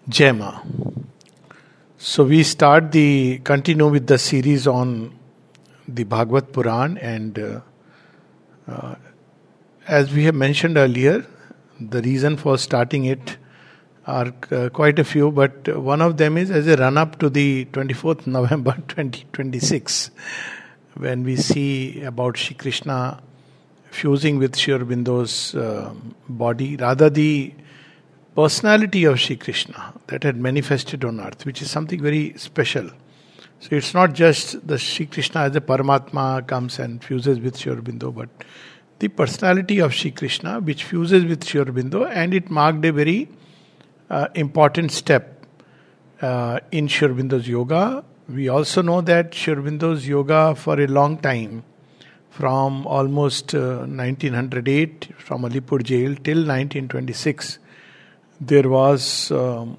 Jema. So we continue with the series on the Bhagavad Puran, and as we have mentioned earlier, the reason for starting it are quite a few, but one of them is as a run-up to the 24th November 2026, when we see about Shri Krishna fusing with Sri Aurobindo's body, rather the personality of Shri Krishna that had manifested on earth, which is something very special. So it's not just the Shri Krishna as a Paramatma comes and fuses with Sri Aurobindo, but the personality of Shri Krishna which fuses with Sri Aurobindo, and it marked a very important step in Sri Aurobindo's yoga. We also know that Sri Aurobindo's yoga for a long time, from almost 1908, from Alipur jail till 1926, there was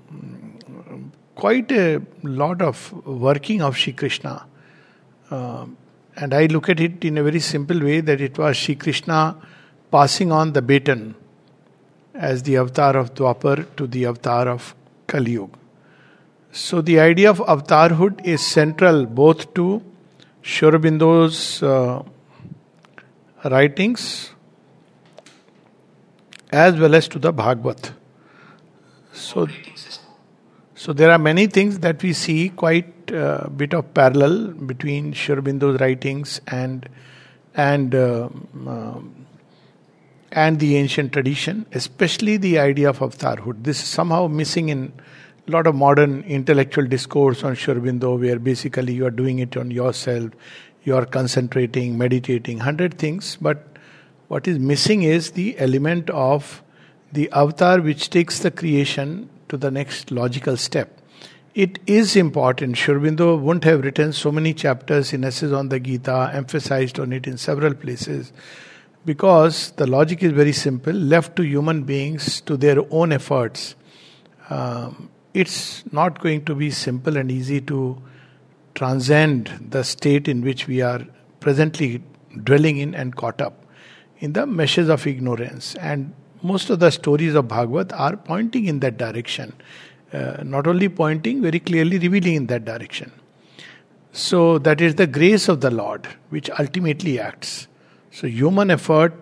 quite a lot of working of Shri Krishna. And I look at it in a very simple way, that it was Shri Krishna passing on the baton as the avatar of Dwapar to the avatar of Kali Yuga. So the idea of avatarhood is central both to Sri Aurobindo's writings as well as to the Bhagavad. So there are many things that we see quite a bit of parallel between Sri Aurobindo's writings and the ancient tradition, especially the idea of avatarhood. This is somehow missing in a lot of modern intellectual discourse on Sri Aurobindo, where basically you are doing it on yourself, you are concentrating, meditating, 100 things, but what is missing is the element of the avatar which takes the creation to the next logical step. It is important. Sri Aurobindo wouldn't have written so many chapters in Essays on the Gita, emphasized on it in several places, because the logic is very simple. Left to human beings to their own efforts, it's not going to be simple and easy to transcend the state in which we are presently dwelling in and caught up in the meshes of ignorance. And most of the stories of Bhagavad are pointing in that direction. Not only pointing, very clearly revealing in that direction. So that is the grace of the Lord which ultimately acts. So human effort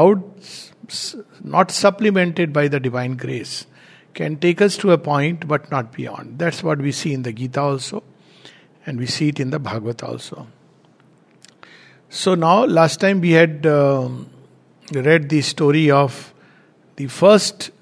not supplemented by the divine grace, can take us to a point but not beyond. That's what we see in the Gita also, and we see it in the Bhagavad also. So now, last time we had read the story of the first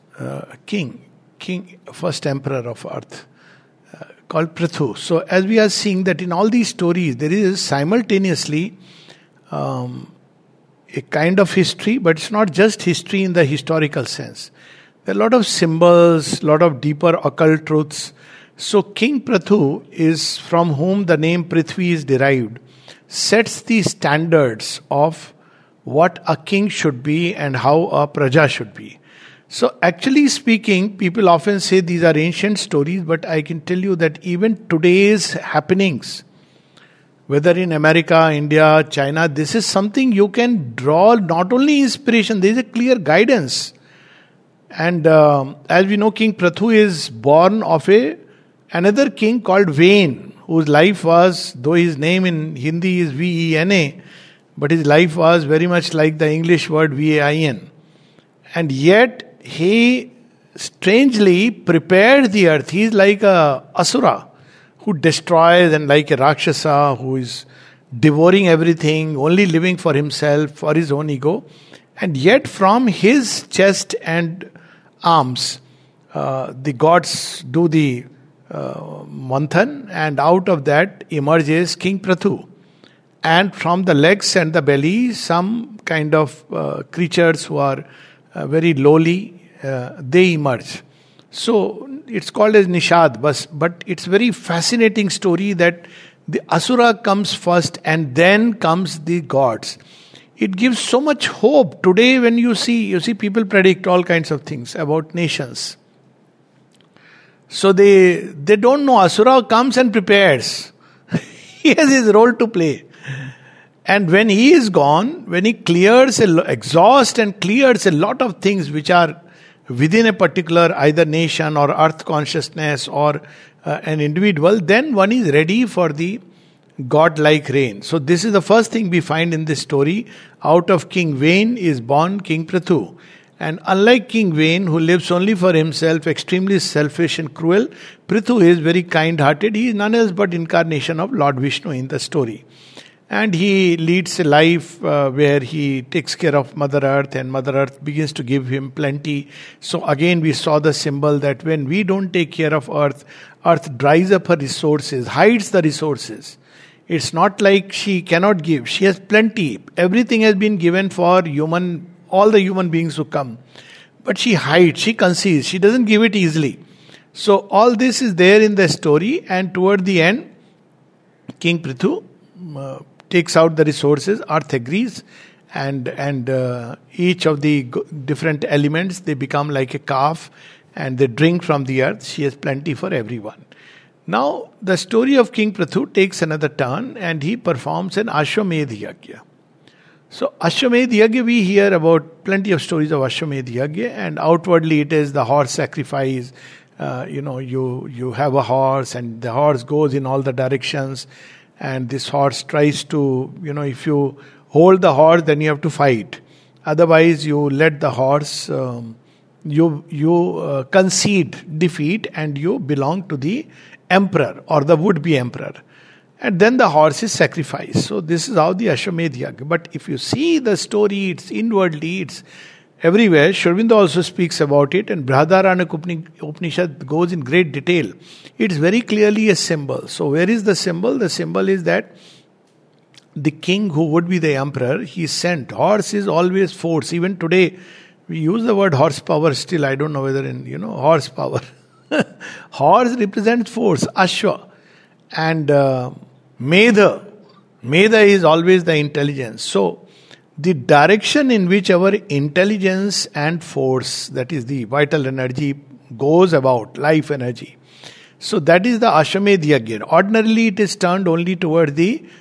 first emperor of earth, called Prithu. So as we are seeing that in all these stories, there is simultaneously a kind of history, but it's not just history in the historical sense. There are a lot of symbols, a lot of deeper occult truths. So King Prithu is from whom the name Prithvi is derived, sets the standards of what a king should be and how a praja should be. So actually speaking, people often say these are ancient stories, but I can tell you that even today's happenings, whether in America, India, China, this is something you can draw not only inspiration, there is a clear guidance. And as we know, King Prithu is born of another king called Vain, whose life was, though his name in Hindi is Vena, but his life was very much like the English word Vain. And yet, he strangely prepared the earth. He is like a asura who destroys, and like a Rakshasa who is devouring everything, only living for himself, for his own ego. And yet from his chest and arms, the gods do the manthan, and out of that emerges King Prithu. And from the legs and the belly, some kind of creatures who are very lowly, they emerge. So it's called as Nishad, but it's very fascinating story that the Asura comes first and then comes the gods. It gives so much hope. Today when you see people predict all kinds of things about nations. So they don't know. Asura comes and prepares. He has his role to play. And when he is gone, when he exhausts and clears a lot of things which are within a particular either nation or earth consciousness or an individual, then one is ready for the God-like reign. So this is the first thing we find in this story. Out of King Vain is born King Prithu. And unlike King Vain, who lives only for himself, extremely selfish and cruel, Prithu is very kind-hearted. He is none else but incarnation of Lord Vishnu in the story. And he leads a life where he takes care of Mother Earth, and Mother Earth begins to give him plenty. So again we saw the symbol that when we don't take care of Earth, Earth dries up her resources, hides the resources. It's not like she cannot give. She has plenty. Everything has been given for all the human beings who come. But she hides, she conceals, she doesn't give it easily. So all this is there in the story, and toward the end, King Prithu takes out the resources. Earth agrees, and each of the different elements, they become like a calf, and they drink from the earth. She has plenty for everyone. Now, the story of King Prithu takes another turn, and he performs an Ashwamedh Yajna. So, Ashwamedh Yajna, we hear about plenty of stories of Ashwamedh Yajna, and outwardly it is the horse sacrifice. You have a horse, and the horse goes in all the directions, and this horse tries to, if you hold the horse, then you have to fight. Otherwise, you let the horse, you concede defeat, and you belong to the emperor or the would-be emperor. And then the horse is sacrificed. So this is how the Ashwamedh Yajna. But if you see the story, it's inwardly, it's everywhere. Sri Aurobindo also speaks about it, and Brihadaranyaka Upanishad goes in great detail. It's very clearly a symbol. So where is the symbol? The symbol is that the king who would be the emperor, he sent. Horse is always force. Even today, we use the word horsepower still. I don't know whether horsepower. Horse represents force, Ashwa. And Medha is always the intelligence. So, the direction in which our intelligence and force, that is the vital energy, goes about, life energy. So, that is the Ashwamedh Yajna. Ordinarily, it is turned only toward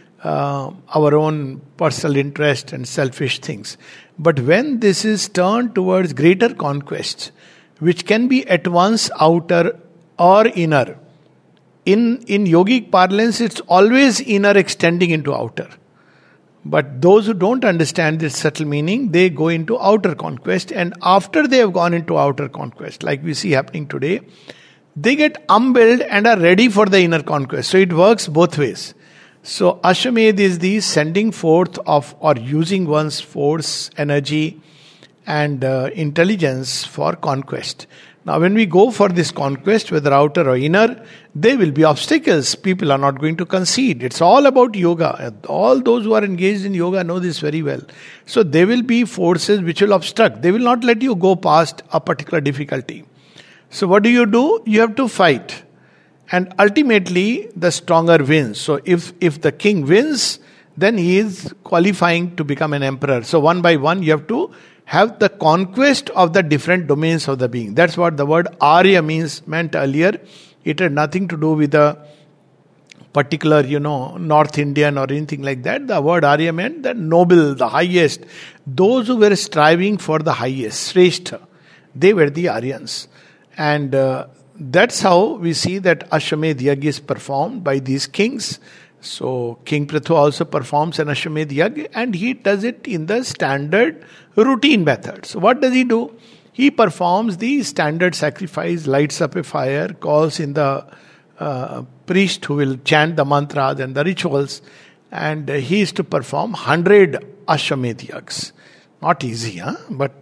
our own personal interest and selfish things. But when this is turned towards greater conquest, which can be at once outer or inner. In yogic parlance, it's always inner extending into outer. But those who don't understand this subtle meaning, they go into outer conquest, and after they have gone into outer conquest, like we see happening today, they get humbled and are ready for the inner conquest. So it works both ways. So Ashwamedh is the sending forth of or using one's force, energy, and intelligence for conquest. Now when we go for this conquest, whether outer or inner, there will be obstacles. People are not going to concede. It's all about yoga. All those who are engaged in yoga know this very well. So there will be forces which will obstruct. They will not let you go past a particular difficulty. So what do? You have to fight. And ultimately the stronger wins. So if the king wins, then he is qualifying to become an emperor. So one by one you have to have the conquest of the different domains of the being. That's what the word Arya meant earlier. It had nothing to do with a particular, North Indian or anything like that. The word Arya meant the noble, the highest. Those who were striving for the highest, Shrestha, they were the Aryans. And that's how we see that Ashwamedh Yajna is performed by these kings. So King Prithu also performs an Ashwamedh Yajna, and he does it in the standard routine method. So what does he do? He performs the standard sacrifice, lights up a fire, calls in the priest who will chant the mantras and the rituals, and he is to perform 100 Ashwamedh Yajnas. Not easy, But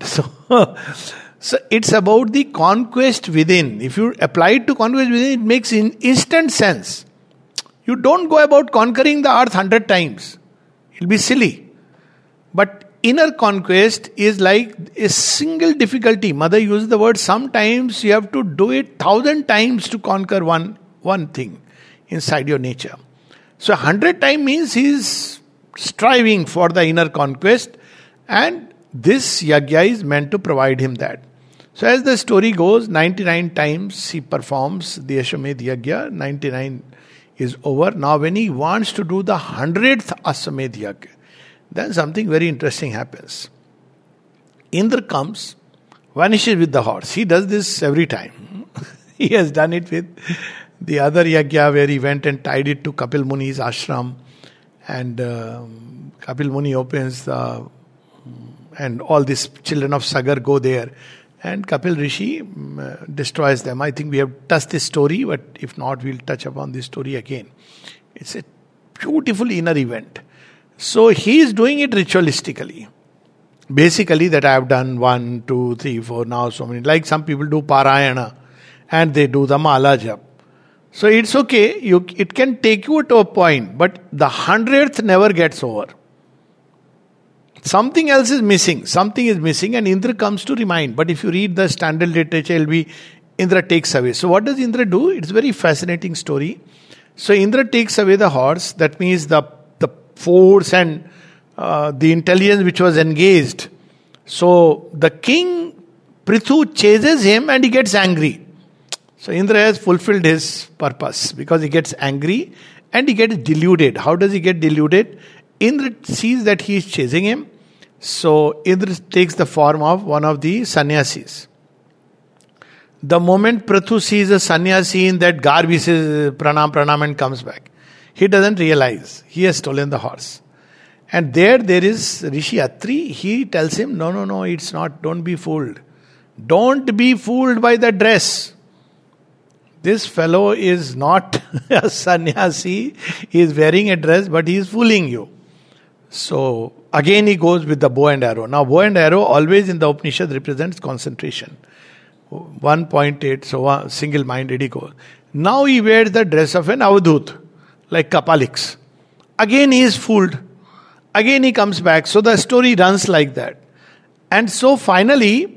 so it's about the conquest within. If you apply it to conquest within, it makes instant sense. You don't go about conquering the earth 100 times. It'll be silly. But inner conquest is like a single difficulty. Mother uses the word, sometimes you have to do it 1,000 times to conquer one thing inside your nature. So 100 times means he is striving for the inner conquest, and this yajna is meant to provide him that. So as the story goes, 99 times he performs the Ashwamedh Yajna, 99 is over. Now when he wants to do the 100th Ashwamedh Yajna, then something very interesting happens. Indra comes vanishes with the horse. He does this every time. He has done it with the other yagya where he went and tied it to Kapil Muni's ashram, and Kapil Muni opens and all these children of Sagar go there, and Kapil Rishi destroys them. I think we have touched this story, but if not, we'll touch upon this story again. It's a beautiful inner event. So he is doing it ritualistically. Basically, that I have done 1, 2, 3, 4, now so many. Like some people do Parayana and they do the Mala Jap. So it's okay, it can take you to a point, but the 100th never gets over. Something else is missing. Something is missing, and Indra comes to remind. But if you read the standard literature, it will be Indra takes away. So what does Indra do? It's a very fascinating story. So Indra takes away the horse. That means the force and the intelligence which was engaged. So the king Prithu chases him and he gets angry. So Indra has fulfilled his purpose because he gets angry and he gets deluded. How does he get deluded? Indra sees that he is chasing him. So Indra takes the form of one of the sannyasis. The moment Prithu sees a sannyasi in that garb, he says pranam and comes back. He doesn't realize he has stolen the horse. And there is Rishi Atri. He tells him, no, it's not. Don't be fooled. Don't be fooled by the dress. This fellow is not a sannyasi. He is wearing a dress, but he is fooling you. So again he goes with the bow and arrow. Now bow and arrow always in the Upanishad represents concentration. 1.8, so single-minded he goes. Now he wears the dress of an avadhut, like Kapalix. Again he is fooled. Again he comes back. So the story runs like that. And so finally,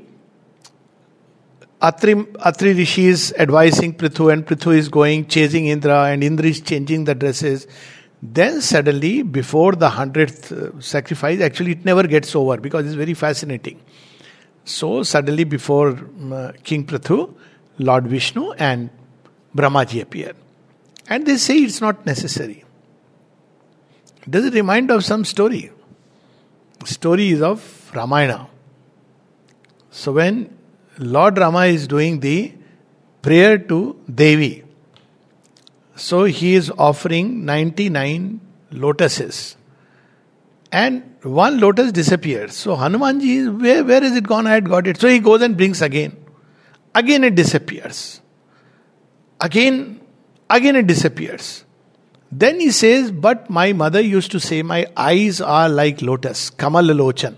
Atri Rishi is advising Prithu, and Prithu is going, chasing Indra, and Indra is changing the dresses. Then suddenly, before the 100th sacrifice, actually it never gets over because it's very fascinating. So suddenly before King Prithu, Lord Vishnu and Brahmaji appear. And they say it's not necessary. Does it remind of some story? The story is of Ramayana. So when Lord Rama is doing the prayer to Devi, so he is offering 99 lotuses. And one lotus disappears. So Hanumanji, where is it gone? I had got it. So he goes and brings again. Again it disappears. Again it disappears. Then he says, but my mother used to say, my eyes are like lotus, Kamal Lochan.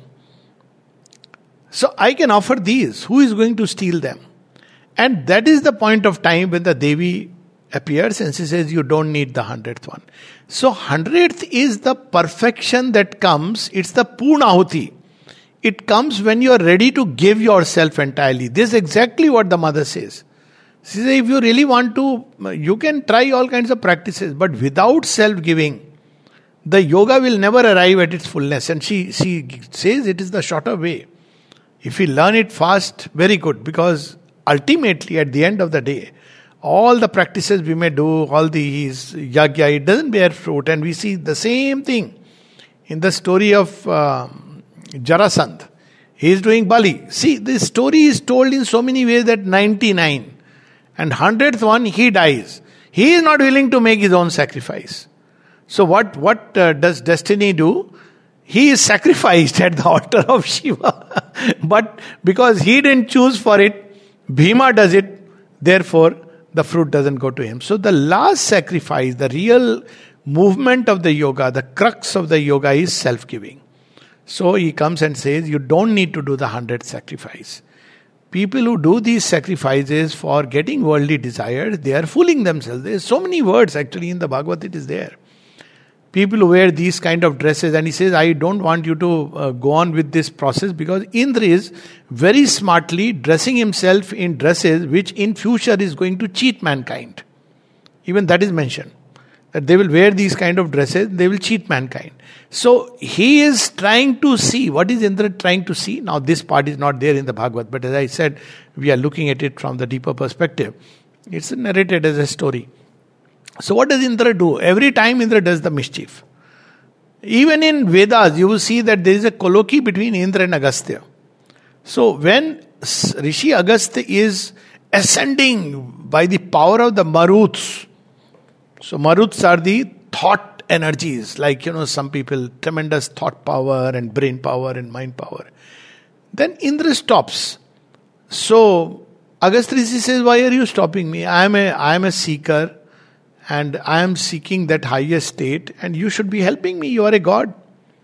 So I can offer these. Who is going to steal them? And that is the point of time when the Devi appears and she says, you don't need the 100th one. So 100th is the perfection that comes. It's the Purnahuti. It comes when you are ready to give yourself entirely. This is exactly what the mother says. She says, if you really want to, you can try all kinds of practices, but without self-giving, the yoga will never arrive at its fullness. And she says it is the shorter way. If we learn it fast, very good, because ultimately at the end of the day, all the practices we may do, all these yagya, it doesn't bear fruit. And we see the same thing in the story of Jarasandh. He is doing Bali. See, this story is told in so many ways that 99 and 100th one, he dies. He is not willing to make his own sacrifice. So what does destiny do? He is sacrificed at the altar of Shiva. But because he didn't choose for it, Bhima does it. Therefore, the fruit doesn't go to him. So the last sacrifice, the real movement of the yoga, the crux of the yoga is self-giving. So he comes and says, you don't need to do the 100th sacrifice. People who do these sacrifices for getting worldly desires, they are fooling themselves. There are so many words actually in the Bhagavad, it is there. People who wear these kind of dresses, and he says, I don't want you to go on with this process, because Indra is very smartly dressing himself in dresses which in future is going to cheat mankind. Even that is mentioned. That they will wear these kind of dresses, they will cheat mankind. So he is trying to see. What is Indra trying to see? Now this part is not there in the Bhagavad, but as I said, we are looking at it from the deeper perspective. It's narrated as a story. So what does Indra do? Every time Indra does the mischief. Even in Vedas, you will see that there is a colloquy between Indra and Agastya. So when Rishi Agastya is ascending by the power of the Maruts. So Maruts are the thought energies, like, some people, tremendous thought power and brain power and mind power. Then Indra stops. So Agastya Rishi says, why are you stopping me? I am a seeker and I am seeking that higher state and you should be helping me. You are a god.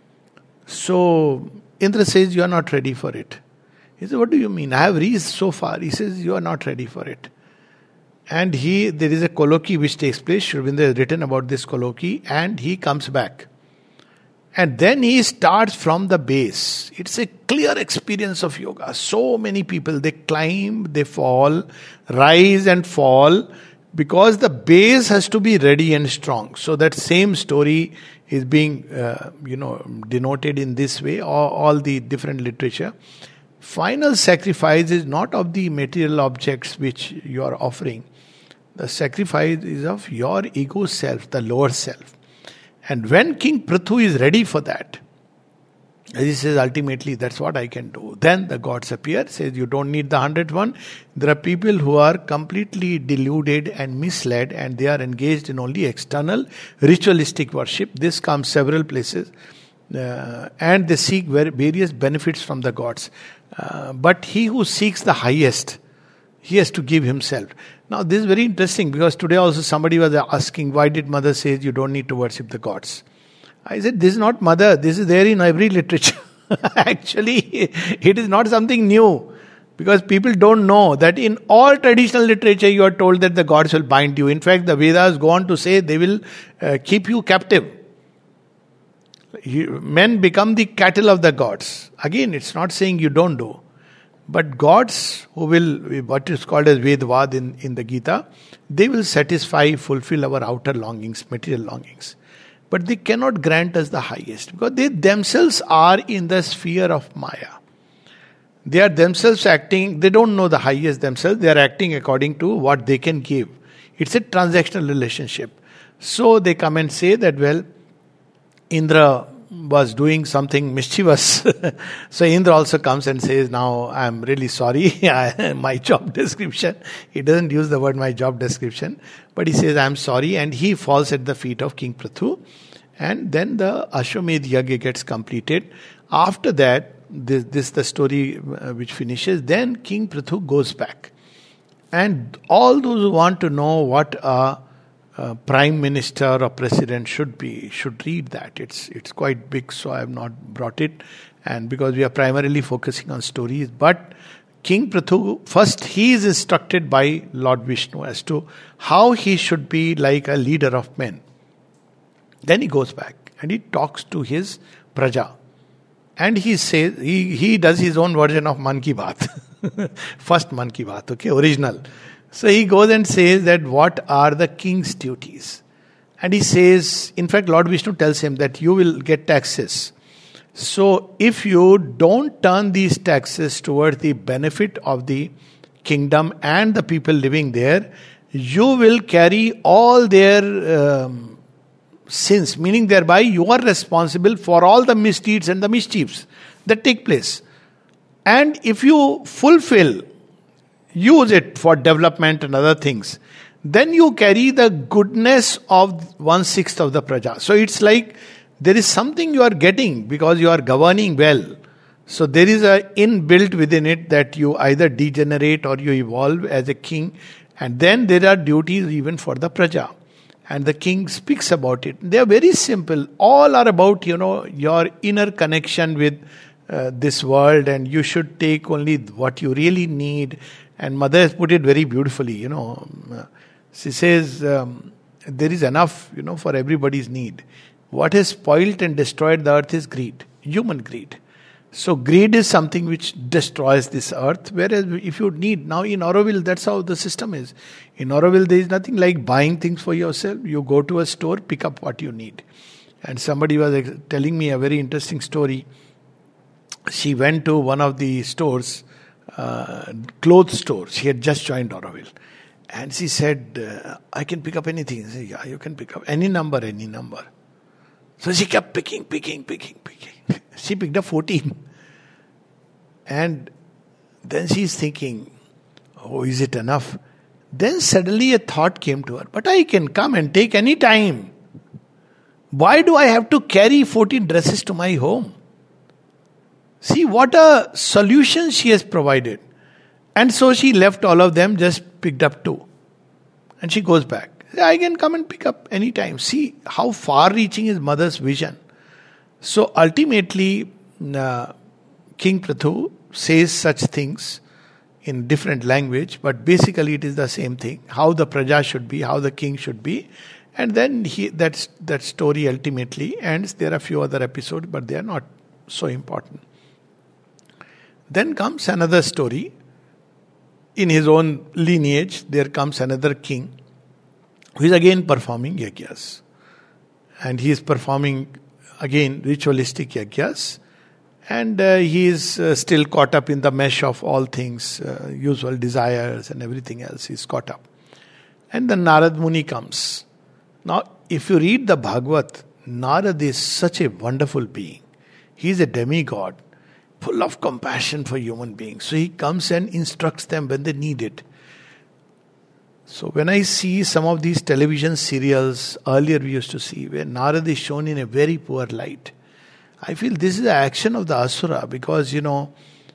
So Indra says, you are not ready for it. He says, what do you mean? I have reached so far. He says, you are not ready for it. And there is a colloquy which takes place. Sri Aurobindo has written about this colloquy, and he comes back. And then he starts from the base. It's a clear experience of yoga. So many people, they climb, they fall, rise and fall, because the base has to be ready and strong. So that same story is being, denoted in this way, all the different literature. Final sacrifice is not of the material objects which you are offering. The sacrifice is of your ego self, the lower self. And when King Prithu is ready for that, as he says, ultimately that's what I can do. Then the gods appear, says you don't need the 100th one. There are people who are completely deluded and misled, and they are engaged in only external ritualistic worship. This comes several places. And they seek various benefits from the gods. But he who seeks the highest, he has to give himself. Now this is very interesting, because today also somebody was asking, why did Mother say you don't need to worship the gods? I said, this is not Mother, this is there in every literature. Actually, it is not something new. Because people don't know that in all traditional literature you are told that the gods will bind you. In fact, the Vedas go on to say they will keep you captive. Men become the cattle of the gods. Again, it's not saying you don't do. But gods who will, what is called as Vedvad in the Gita, they will fulfill our outer longings, material longings. But they cannot grant us the highest, because they themselves are in the sphere of Maya. They are themselves acting, they don't know the highest themselves, they are acting according to what they can give. It's a transactional relationship. So they come and say that, well, Indra was doing something mischievous. So Indra also comes and says, now I'm really sorry, my job description. He doesn't use the word my job description, but he says, I'm sorry, and he falls at the feet of King Prithu. And then the Ashwamedh Yagya gets completed. After that, this the story which finishes. Then King Prithu goes back. And all those who want to know what a prime minister or president should read that. It's quite big, so I have not brought it. And because we are primarily focusing on stories, but King Prithu, first he is instructed by Lord Vishnu as to how he should be like a leader of men. Then he goes back and he talks to his praja. And he says, he does his own version of Man Ki Baat. First Man Ki Baat, okay, original. So he goes and says that what are the king's duties? And he says, in fact, Lord Vishnu tells him that you will get taxes. So if you don't turn these taxes towards the benefit of the kingdom and the people living there, you will carry all their sins, meaning thereby you are responsible for all the misdeeds and the mischiefs that take place. And if you use it for development and other things, then you carry the goodness of 1/6 of the praja. So it's like there is something you are getting because you are governing well. So there is a inbuilt within it that you either degenerate or you evolve as a king. And then there are duties even for the praja. And the king speaks about it. They are very simple. All are about, your inner connection with this world, and you should take only what you really need. And Mother has put it very beautifully, She says, there is enough, for everybody's need. What has spoilt and destroyed the earth is greed, human greed. So greed is something which destroys this earth. Whereas if you need, now in Auroville, that's how the system is. In Auroville, there is nothing like buying things for yourself. You go to a store, pick up what you need. And somebody was telling me a very interesting story. She went to one of the stores, clothes store. She had just joined Auroville. And she said, I can pick up anything. I said, yeah, you can pick up any number. So she kept picking. She picked up 14. And Then she is thinking, oh, is it enough? Then suddenly a thought came to her, but I can come and take any time. Why do I have to carry 14 dresses to my home? See what a solution she has provided. And so she left all of them, just picked up 2. And she goes back. I can come and pick up any time. See how far-reaching is mother's vision. So ultimately, King Prithu says such things in different language, but basically it is the same thing. How the praja should be, how the king should be. And then that story ultimately ends. There are a few other episodes, but they are not so important. Then comes another story. In his own lineage, there comes another king who is again performing yagyas. And he is performing again ritualistic yagyas. And he is still caught up in the mesh of all things, usual desires and everything else. He is caught up. And then Narad Muni comes. Now, if you read the Bhagavad, Narad is such a wonderful being. He is a demigod, full of compassion for human beings. So he comes and instructs them when they need it. So when I see some of these television serials, earlier we used to see, where Narad is shown in a very poor light, I feel this is the action of the Asura, because, people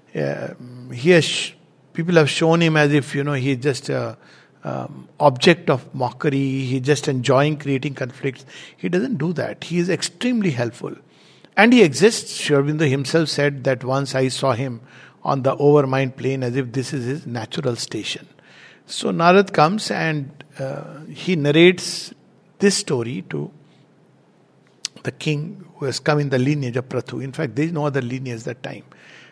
have shown him as if, he is just a object of mockery, he is just enjoying creating conflicts. He doesn't do that. He is extremely helpful. And he exists. Sri Aurobindo himself said that once I saw him on the overmind plane as if this is his natural station. So Narad comes and he narrates this story to the king who has come in the lineage of Prithu. In fact, there is no other lineage that time.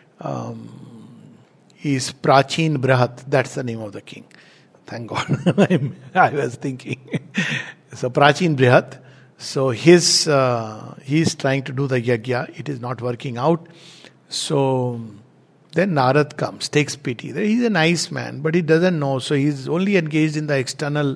He is Prachin Brihat. That's the name of the king. Thank God. I was thinking. So Prachin Brihat. So he is trying to do the yagya. It is not working out. So then Narad comes, takes pity. He's a nice man, but he doesn't know. So he's only engaged in the external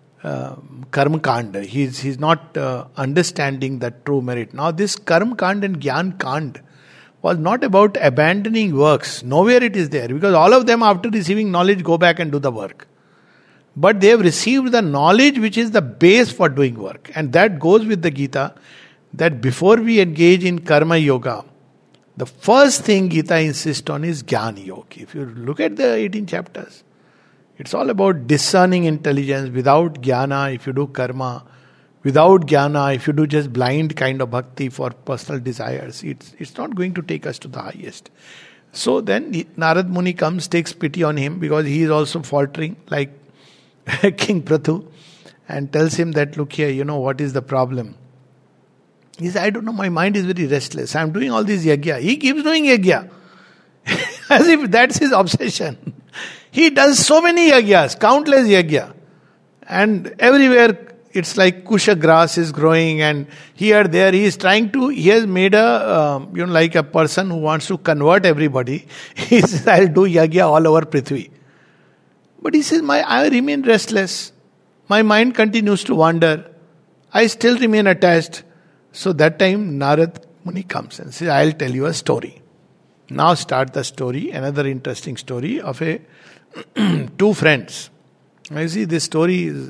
karma kanda. He's not understanding the true merit. Now this karma kanda and gyan kanda was not about abandoning works. Nowhere it is there. Because all of them, after receiving knowledge, go back and do the work. But they have received the knowledge which is the base for doing work. And that goes with the Gita, that before we engage in karma yoga, the first thing Gita insists on is Jnana Yoga. If you look at the 18 chapters, it's all about discerning intelligence. Without Jnana, if you do karma, without Jnana, if you do just blind kind of bhakti for personal desires, it's not going to take us to the highest. So then Narad Muni comes, takes pity on him because he is also faltering like King Prithu, and tells him that, look here, what is the problem? He says, I don't know, my mind is very restless. I'm doing all this yagya. He keeps doing yagya. As if that's his obsession. He does so many yagyas, countless yagya. And everywhere it's like kusha grass is growing, and here, there, he has made like a person who wants to convert everybody. He says, I'll do yagya all over Prithvi. But he says, I remain restless. My mind continues to wander. I still remain attached. So that time Narad Muni comes and says, I'll tell you a story. Now start the story, another interesting story of two friends. I see this story is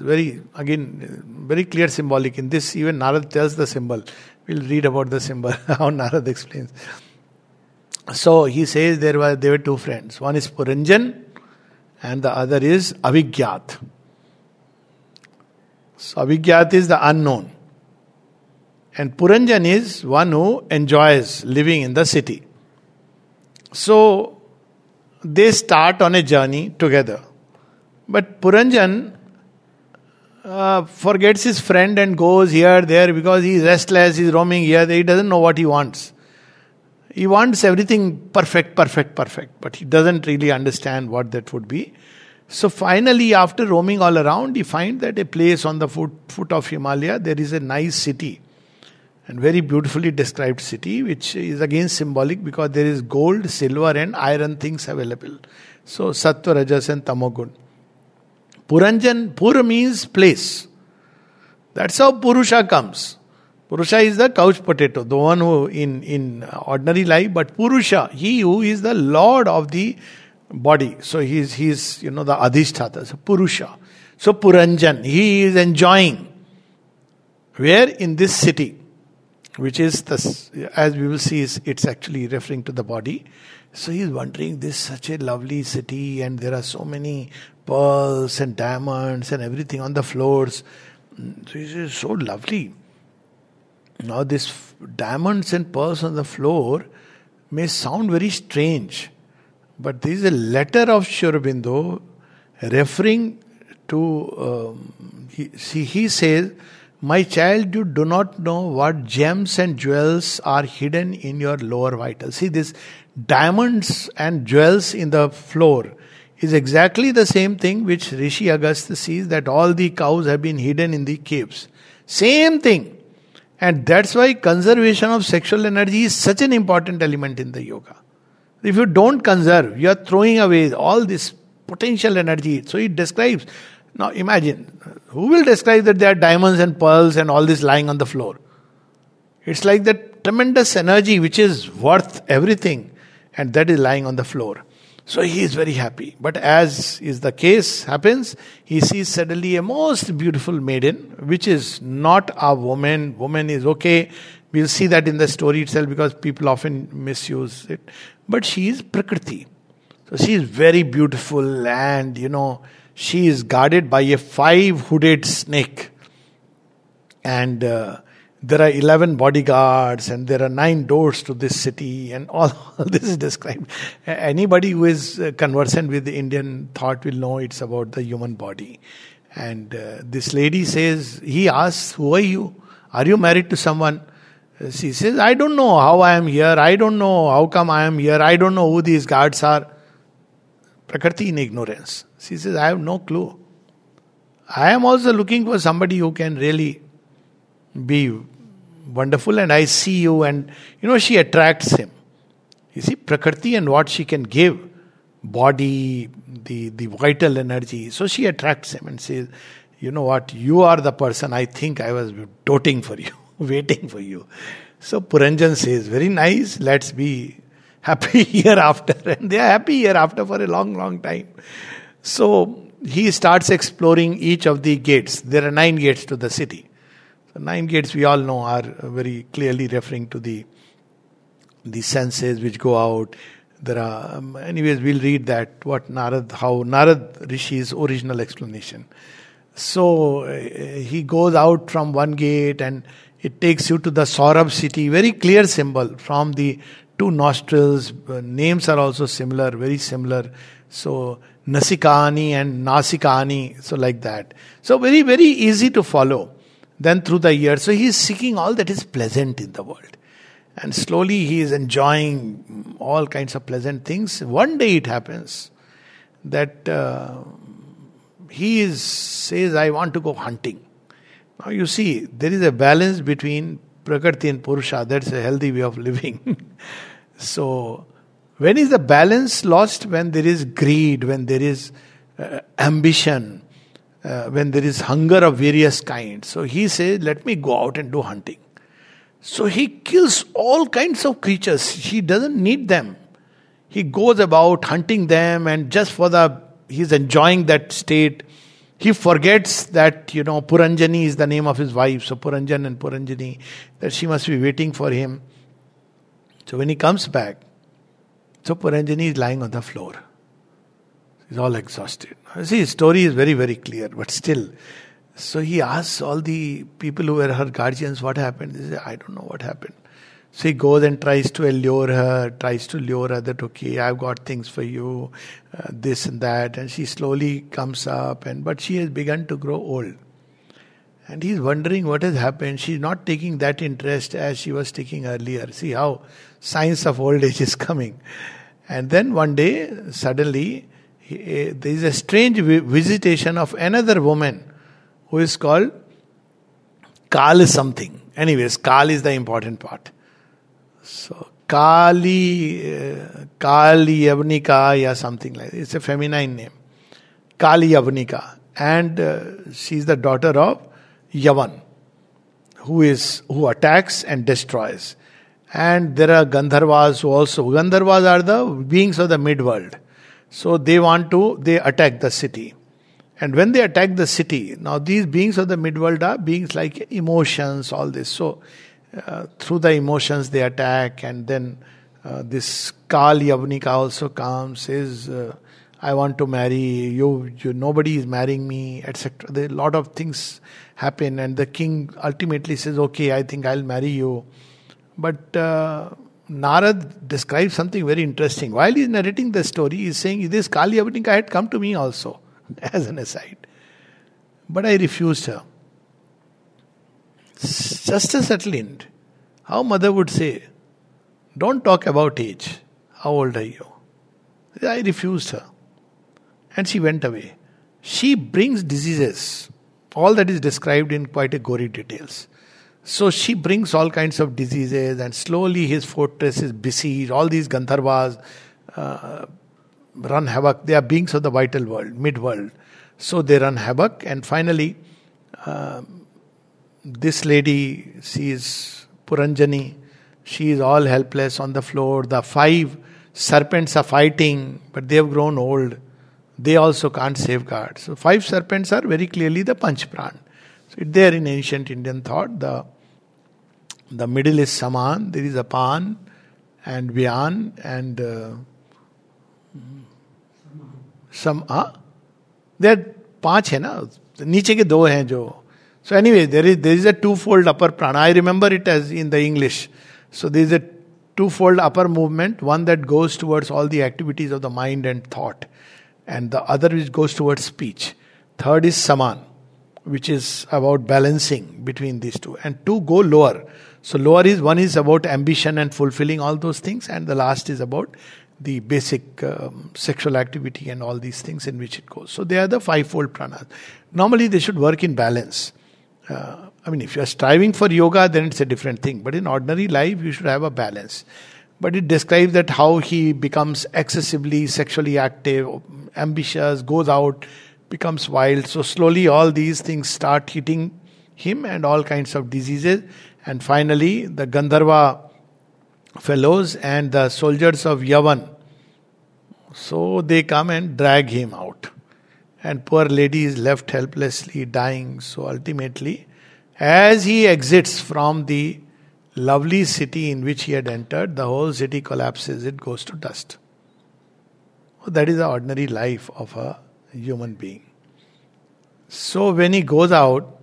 very clear symbolic. In this, even Narad tells the symbol. We'll read about the symbol, how Narad explains. So he says there were two friends. One is Puranjan and the other is Avigyat. So Avigyat is the unknown. And Puranjan is one who enjoys living in the city. So they start on a journey together. But Puranjan forgets his friend and goes here, there, because he is restless, he is roaming here, he doesn't know what he wants. He wants everything perfect. But he doesn't really understand what that would be. So finally, after roaming all around, he finds that a place on the foot of Himalaya, there is a nice city. And very beautifully described city, which is again symbolic because there is gold, silver and iron things available. So Sattva, Rajas and Tamogun. Puranjan, Pura means place. That's how Purusha comes. Purusha is the couch potato, the one who in ordinary life, but Purusha, he who is the lord of the body. So he's the Adhisthata, so Purusha. So Puranjan, he is enjoying. Where? In this city, which is, as we will see, it's actually referring to the body. So he's wondering, this is such a lovely city and there are so many pearls and diamonds and everything on the floors. So he says, so lovely. Now this diamonds and pearls on the floor may sound very strange, but there is a letter of Sri Aurobindo referring to, he says, my child, you do not know what gems and jewels are hidden in your lower vitals. See, this diamonds and jewels in the floor is exactly the same thing which Rishi Agastya sees, that all the cows have been hidden in the caves. Same thing. And that's why conservation of sexual energy is such an important element in the yoga. If you don't conserve, you are throwing away all this potential energy. So it describes. Now imagine, who will describe that there are diamonds and pearls and all this lying on the floor? It's like that tremendous energy which is worth everything, and that is lying on the floor. So he is very happy. But as is the case happens, he sees suddenly a most beautiful maiden, which is not a woman. Woman is okay. We'll see that in the story itself because people often misuse it. But she is Prakriti. So she is very beautiful, and she is guarded by a 5-hooded snake. And there are 11 bodyguards, and there are 9 doors to this city, and all this is described. Anybody who is conversant with the Indian thought will know it's about the human body. And this lady says, he asks, who are you? Are you married to someone? She says, I don't know how I am here. I don't know how come I am here. I don't know who these guards are. Prakriti in ignorance. She says, I have no clue. I am also looking for somebody who can really be wonderful, and I see you, and she attracts him. You see, Prakriti and what she can give, body, the vital energy. So she attracts him and says, you know what, you are the person I think I was doting for you, waiting for you. So Puranjan says, very nice, let's be happy hereafter. And they are happy hereafter for a long, long time. So he starts exploring each of the gates. There are 9 gates to the city. So 9 gates we all know are very clearly referring to the senses which go out. There are, anyways, we'll read that, how Narad Rishi's original explanation. So he goes out from one gate and it takes you to the Saurabh city, very clear symbol from the 2 nostrils. Names are also similar, very similar. So Nasikani and Nasikani, so like that. So very, very easy to follow. Then through the years, so he is seeking all that is pleasant in the world. And slowly he is enjoying all kinds of pleasant things. One day it happens that he says, I want to go hunting. Now you see, there is a balance between Prakriti and Purusha. That's a healthy way of living. So, when is the balance lost? When there is greed, when there is ambition, when there is hunger of various kinds. So he says, let me go out and do hunting. So he kills all kinds of creatures. He doesn't need them. He goes about hunting them, and just he's enjoying that state. He forgets that, Puranjani is the name of his wife. So Puranjan and Puranjani, that she must be waiting for him. So when he comes back, so Puranjani is lying on the floor. He's all exhausted. See, his story is very, very clear, but still. So he asks all the people who were her guardians, what happened? They say, I don't know what happened. So he goes and tries to lure her that, okay, I've got things for you, this and that. And she slowly comes up, but she has begun to grow old. And he's wondering what has happened. She's not taking that interest as she was taking earlier. See how signs of old age is coming. And then one day, suddenly, there is a strange visitation of another woman who is called Kal something. Anyways, Kal is the important part. So Kali Yavnika or something like that. It's a feminine name. Kali Yavnika. And she's the daughter of Yavan, who attacks and destroys. And there are Gandharvas who also. Gandharvas are the beings of the mid-world. So they attack the city. And when they attack the city, now these beings of the midworld are beings like emotions, all this. So through the emotions they attack, and then this Kal Yavnika also comes, says, I want to marry you, nobody is marrying me, etc. There a lot of things happen, and the king ultimately says, okay, I think I'll marry you. But Narad describes something very interesting. While he's narrating the story, he's saying, this Kal Yavnika had come to me also, as an aside. But I refused her. Just a subtle hint. How mother would say, don't talk about age. How old are you? I refused her. And she went away. She brings diseases. All that is described in quite a gory details. So she brings all kinds of diseases, and slowly his fortress is besieged. All these Gandharvas run havoc. They are beings of the vital world, mid-world. So they run havoc, and finally this lady, she is Puranjani, she is all helpless on the floor. The 5 serpents are fighting, but they have grown old. They also can't safeguard. So 5 serpents are very clearly the Panch Pran. So it's there in ancient Indian thought. The middle is Saman, there is Apan and Vyan and there are 5 है ना, नीचे के 2 हैं जो. So anyway, there is a twofold upper prana. I remember it as in the English. So there is a twofold upper movement, one that goes towards all the activities of the mind and thought, and the other which goes towards speech. Third is Saman, which is about balancing between these two. And 2 go lower. So lower is, one is about ambition and fulfilling all those things, and the last is about the basic sexual activity and all these things in which it goes. So they are the 5-fold pranas. Normally they should work in balance. If you are striving for yoga, then it's a different thing. But in ordinary life, you should have a balance. But it describes that how he becomes excessively sexually active, ambitious, goes out, becomes wild. So slowly all these things start hitting him, and all kinds of diseases. And finally, the Gandharva fellows and the soldiers of Yavan, so they come and drag him out. And poor lady is left helplessly dying. So ultimately, as he exits from the lovely city in which he had entered, the whole city collapses, it goes to dust. That is the ordinary life of a human being. So when he goes out,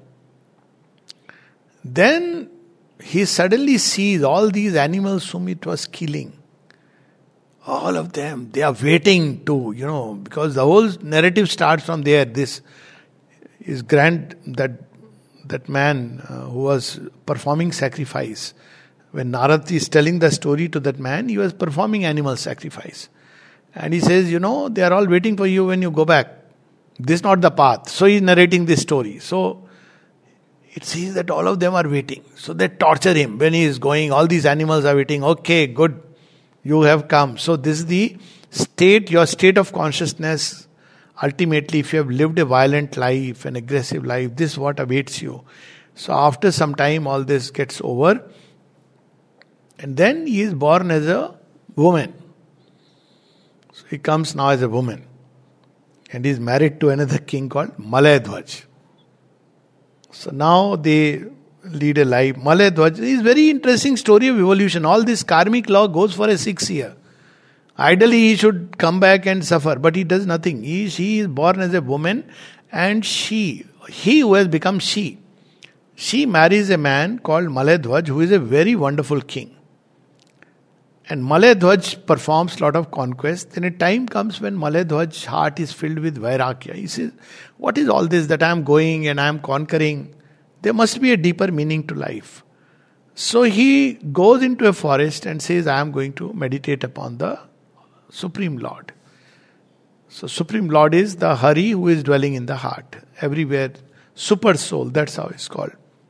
then he suddenly sees all these animals whom it was killing. All of them, they are waiting to, because the whole narrative starts from there. This is that man who was performing sacrifice. When Narad is telling the story to that man, he was performing animal sacrifice. And he says, they are all waiting for you when you go back. This is not the path. So he is narrating this story. So it says that all of them are waiting. So they torture him. When he is going, all these animals are waiting. Okay, good. You have come. So this is the state, your state of consciousness. Ultimately, if you have lived a violent life, an aggressive life, this is what awaits you. So after some time, all this gets over. And then he is born as a woman. So he comes now as a woman. And he is married to another king called Malayadhwaj. So now they lead a life. Malayadhwaj is a very interesting story of evolution. All this karmic law goes for a 6 year. Ideally, he should come back and suffer, but he does nothing. She is born as a woman, and he who has become she marries a man called Malayadhwaj, who is a very wonderful king. And Malayadhwaj performs a lot of conquest. Then a time comes when Malayadhwaj's heart is filled with vairagya. He says, what is all this that I am going and I am conquering? There must be a deeper meaning to life. So he goes into a forest and says, I am going to meditate upon the Supreme Lord. So Supreme Lord is the Hari who is dwelling in the heart. Everywhere. Super soul, that's how it's called.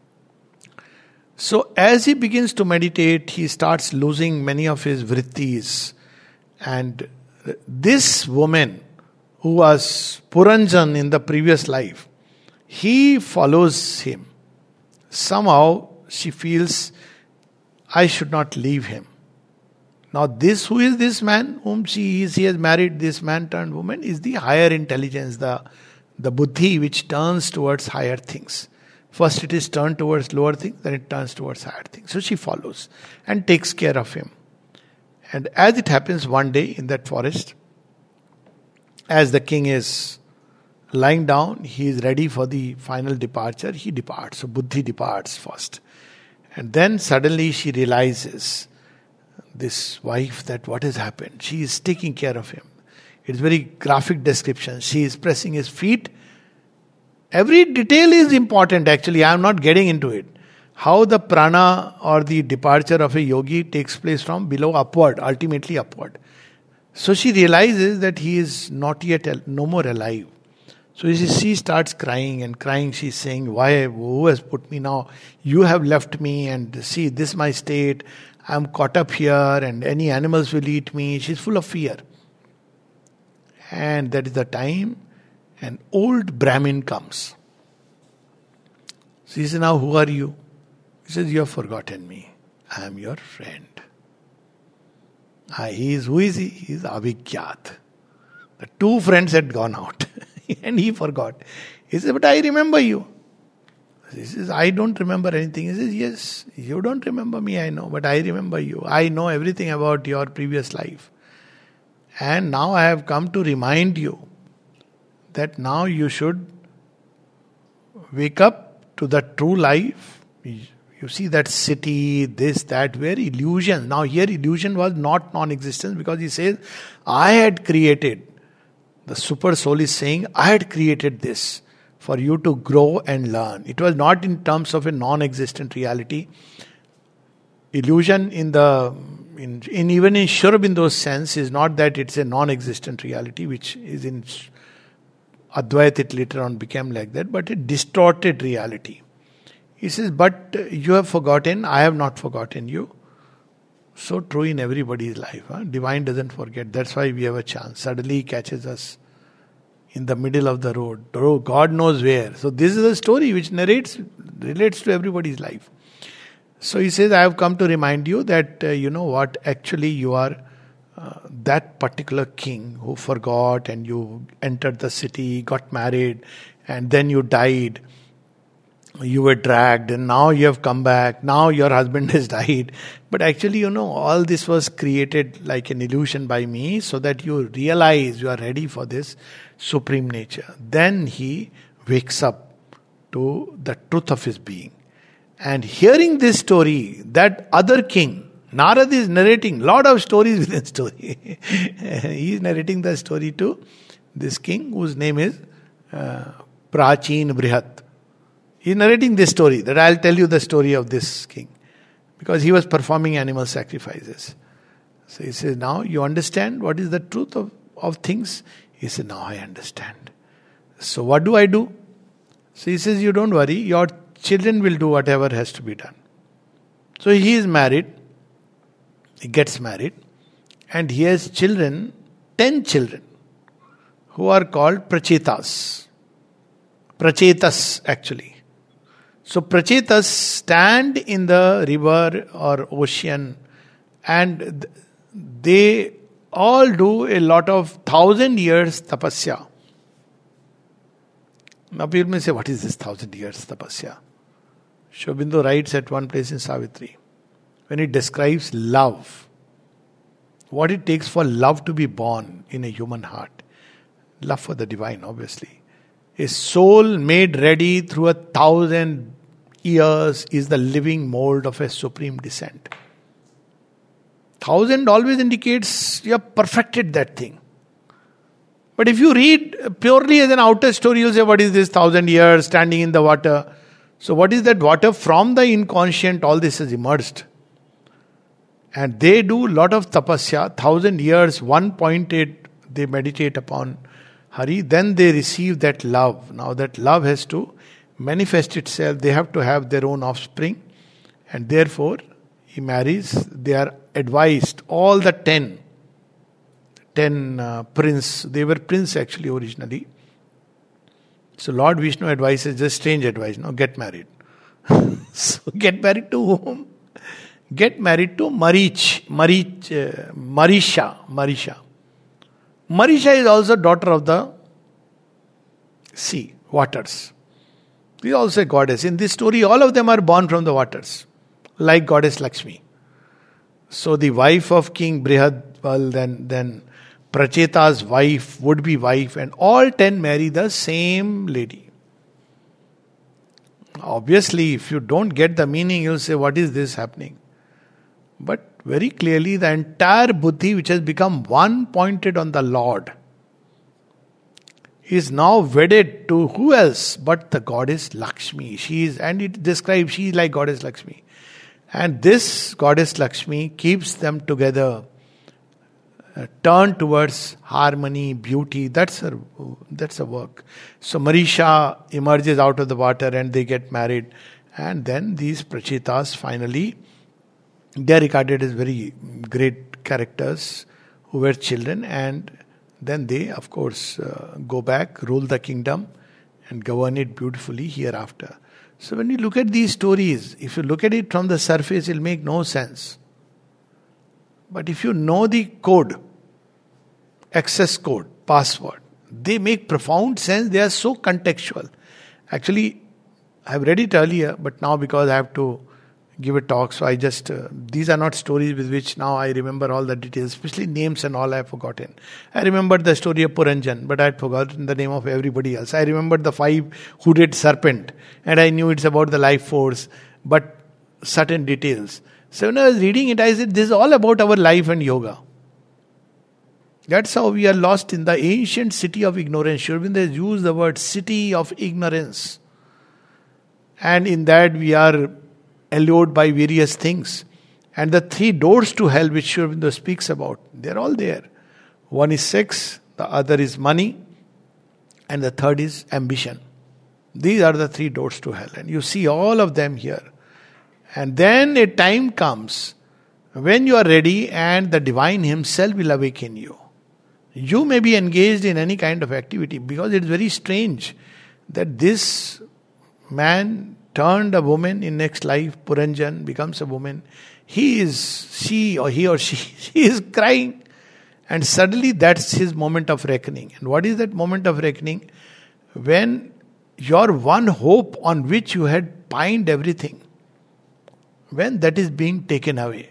So as he begins to meditate, he starts losing many of his vrittis. And this woman, who was Puranjan in the previous life, he follows him. Somehow she feels, I should not leave him. Now who is this man whom she has married, this man turned woman, is the higher intelligence, the buddhi which turns towards higher things. First it is turned towards lower things, then it turns towards higher things. So she follows and takes care of him. And as it happens one day in that forest, as the king is lying down, he is ready for the final departure, he departs. So buddhi departs first. And then suddenly she realizes, this wife, that what has happened. She is taking care of him. It's very graphic description. She is pressing his feet. Every detail is important actually. I am not getting into it. How the prana or the departure of a yogi takes place from below upward, ultimately upward. So she realizes that he is not yet, no more alive. So she starts crying and crying. She's saying, why, who has put me now? You have left me, and see, this is my state. I'm caught up here and any animals will eat me. She's full of fear. And that is the time an old Brahmin comes. She says, now who are you? He says, you have forgotten me. I am your friend. Who is he? He is Abhigyat. The two friends had gone out and he forgot. He says, but I remember you. He says, I don't remember anything. He says, yes, you don't remember me, I know, but I remember you. I know everything about your previous life. And now I have come to remind you that now you should wake up to the true life. You see that city, this, that, where illusion. Now here illusion was not non-existence, because he says, I had created. The super soul is saying, I had created this for you to grow and learn. It was not in terms of a non-existent reality. Illusion even in Sri Aurobindo's sense is not that it's a non-existent reality, which is in Advaita it later on became like that, but a distorted reality. He says, but you have forgotten, I have not forgotten you. So true in everybody's life. Divine doesn't forget. That's why we have a chance. Suddenly he catches us in the middle of the road. Oh, God knows where. So this is a story which relates to everybody's life. So he says, I have come to remind you that, you know what, actually you are that particular king who forgot, and you entered the city, got married, and then you died. You were dragged and now you have come back. Now your husband has died. But actually, all this was created like an illusion by me, so that you realize you are ready for this supreme nature. Then he wakes up to the truth of his being. And hearing this story, that other king, Narad is narrating lot of stories within story. He is narrating the story to this king whose name is Prachin Brihat. He is narrating this story, that I'll tell you the story of this king. Because he was performing animal sacrifices. So he says, now you understand what is the truth of things? He said, now I understand. So what do I do? So he says, you don't worry, your children will do whatever has to be done. So he is married. He gets married. And he has children, 10 children, who are called Prachetas. Prachetas actually. So Prachetas stand in the river or ocean, and they all do a lot of 1,000 years tapasya. Now people may say, what is this 1,000 years tapasya? Sri Aurobindo writes at one place in Savitri, when he describes love, what it takes for love to be born in a human heart. Love for the divine, obviously. A soul made ready through 1,000 years is the living mold of a supreme descent. 1,000 always indicates you have perfected that thing. But if you read purely as an outer story, you'll say, what is this 1,000 years standing in the water? So what is that water? From the inconscient, all this has emerged. And they do a lot of tapasya, 1,000 years, one pointed, they meditate upon Hari, then they receive that love. Now that love has to manifest itself, they have to have their own offspring, and therefore he marries. They are advised, all the 10 prince, they were prince actually originally. So Lord Vishnu advises, just strange advice, get married. So get married to whom? get married to Marisha. Marisha is also daughter of the sea, waters. She is also a goddess. In this story, all of them are born from the waters, like goddess Lakshmi. So the wife of King Brihadbal, then Pracheta's wife, would-be wife, and all 10 marry the same lady. Obviously, if you don't get the meaning, you'll say, what is this happening? But very clearly, the entire buddhi, which has become one pointed on the Lord, is now wedded to who else but the goddess Lakshmi. And it describes she is like goddess Lakshmi. And this goddess Lakshmi keeps them together, turned towards harmony, beauty. That's her work. So Marisha emerges out of the water and they get married. And then these Prachetas finally, they are regarded as very great characters who were children, and then they, of course, go back, rule the kingdom, and govern it beautifully hereafter. So when you look at these stories, if you look at it from the surface, it'll make no sense. But if you know the code, access code, password, they make profound sense. They are so contextual. Actually, I've read it earlier, but now because I have to give a talk, so I just, these are not stories with which now I remember all the details, especially names and all I have forgotten. I remembered the story of Puranjan, but I had forgotten the name of everybody else. I remembered the 5-hooded serpent, and I knew it's about the life force, but certain details. So when I was reading it, I said, this is all about our life and yoga. That's how we are lost in the ancient city of ignorance. Sri Aurobindo has used the word city of ignorance. And in that we are allured by various things. And the 3 doors to hell which Sri Aurobindo speaks about, they're all there. One is sex, the other is money, and the third is ambition. These are the 3 doors to hell. And you see all of them here. And then a time comes when you are ready and the divine himself will awaken you. You may be engaged in any kind of activity, because it's very strange that this man turned a woman in next life. Puranjan becomes a woman. He or she is crying. And suddenly that's his moment of reckoning. And what is that moment of reckoning? When your one hope on which you had pined everything, when that is being taken away.